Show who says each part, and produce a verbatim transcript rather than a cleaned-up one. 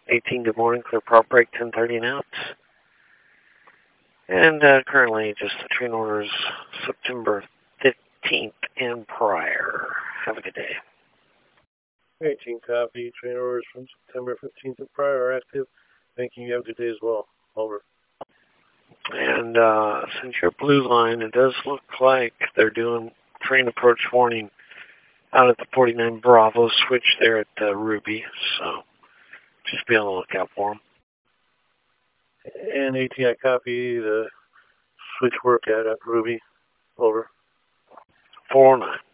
Speaker 1: eighteen, good morning. Clear prop break, ten thirty and out. And uh, currently just the train orders September fifteenth and prior. Have a good day.
Speaker 2: eighteen copy. Train orders from September fifteenth and prior are active. Thank you. You have a good day as well. Over.
Speaker 1: And uh, since you're Blue Line, it does look like they're doing train approach warning out at the forty-nine Bravo switch there at uh, Ruby. So just be on the lookout for them.
Speaker 2: And eighteen, I copy the switch work at, at Ruby. Over.
Speaker 1: four oh nine.